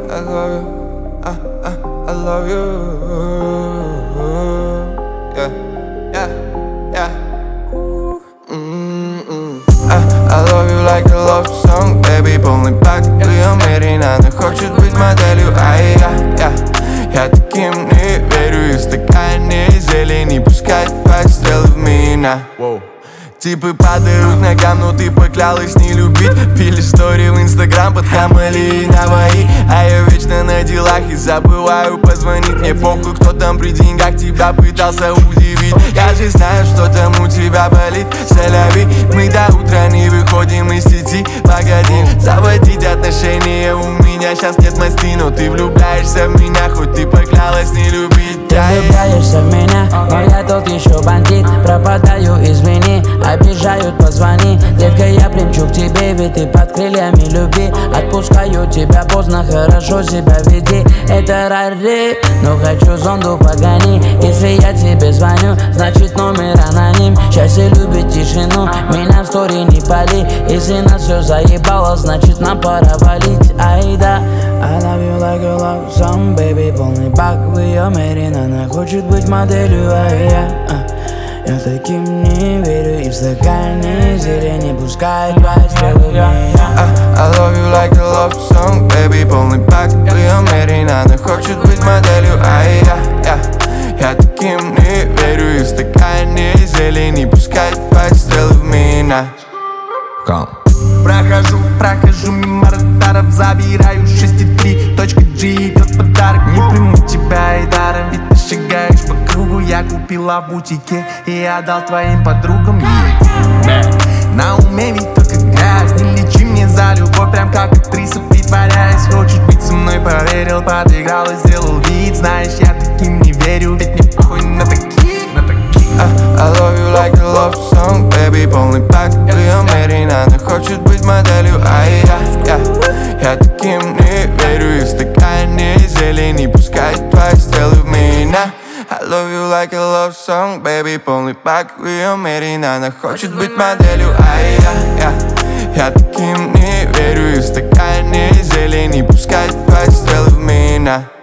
I love you, I love you. Yeah. I love you like a love song, baby, полный пак. В ее мире она хочет быть моделью, я таким не верю. И в стакане зелени пускать стрелы в меня. Типы падают к ногам, но ты поклялась не любить. Пили стори в инстаграм под Хамали и Наваи. А я вечно на делах и забываю позвонить. Мне похуй, кто там при деньгах тебя пытался удивить. Я же знаю, что там у тебя болит. Соляви, мы до утра не выходим из сети. Погоди, заводить отношения у меня сейчас нет масти. Но ты влюбляешься в меня, хоть ты поклялась не любить. Ты влюбляешься в меня, но я тот еще бандит. Пропадаю, извини, обижают, позвони. Детка, я примчу к тебе, ведь ты под крыльями любви. Отпускаю тебя поздно, хорошо себя веди. Это рари, но хочу зонду погони. Если я тебе звоню, значит номер аноним. Счастье любит тишину, меня в стори не пали. Если нас все заебало, значит нам пора валить. Айда. I love you like a love song, baby, полный бак в ее мире. Она хочет быть моделью, я таким не верю. И в стакане зелени пускай стрелы в меня. I love you like a love song, baby, полный пак в ее мире. Она хочет быть моделью, я таким не верю. И в стакане зелени пускай стрелы в меня. Прохожу мимо радаров, забираю 6,3. Точка G идет подарок, не приму тебя и даром. Ведь ты шагаешь по кругу, я купила в бутике и отдал твоим подругам. На уме ведь только грязь, не лечи мне за любовь, прям как актриса притворяясь. Хочешь быть со мной, поверил, подыграл и сделал вид. Знаешь, я таким не верю, ведь мне похуй на таких. I love you like a love song, baby, полный пак в ее мире. Она хочет быть моделью, я таким не верю. И в стакане зелени пускай твои стрелы в меня. I love you like a love song, baby, полный пак в ее мире. Она хочет быть моделью, я таким не верю. И в стакане зелени пускай твои стрелы в меня.